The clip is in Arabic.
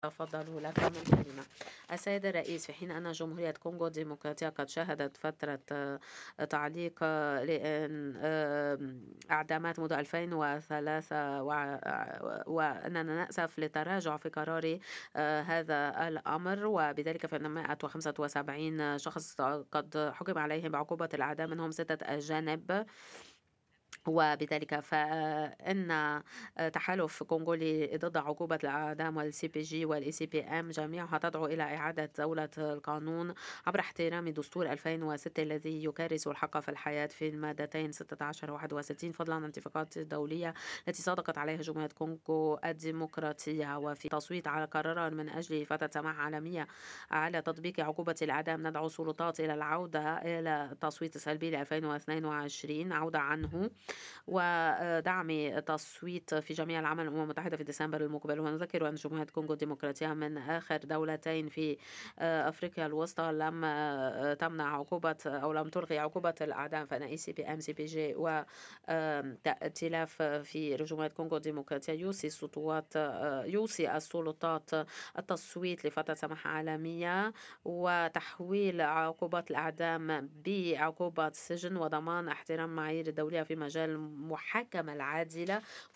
تفضّلوا لك من كلمة. السيد الرئيس، في حين أن جمهورية كونغو الديمقراطية قد شهدت فترة تعليق لإن إعدامات منذ 2003 وأننا نأسف للتراجع في قرار هذا الأمر، وبذلك فإن 175 شخص قد حُكم عليهم بعقوبة الإعدام، منهم 6 أجانب. وبذلك فإن تحالف كونغولي ضد عقوبة الإعدام والCPG والECPM جميعها تدعو إلى إعادة دولة القانون عبر احترام دستور 2006 الذي يكرس الحق في الحياة في المادتين 16 و 61، فضلا عن الاتفاقات الدولية التي صادقت عليها جمهورية كونغو الديمقراطية. وفي تصويت على قرار من أجل فترة سماح عالمية على تطبيق عقوبة الإعدام، ندعو السلطات إلى العودة إلى التصويت السلبي ل 2022 عودة عنه، ودعم تصويت في جميع العمل الأمم المتحدة في ديسمبر المقبل. ونذكر أن جمهورية كونغو الديمقراطية من آخر دولتين في أفريقيا الوسطى لم تمنع عقوبة أو لم تلغي عقوبة الإعدام، فإن ECPM CPG وائتلاف في جمهورية كونغو الديمقراطية يوصي السلطات التصويت لفترة سماح عالمية وتحويل عقوبات الإعدام بعقوبات سجن وضمان احترام المعايير الدولية في مجال المحاكمة العادلة.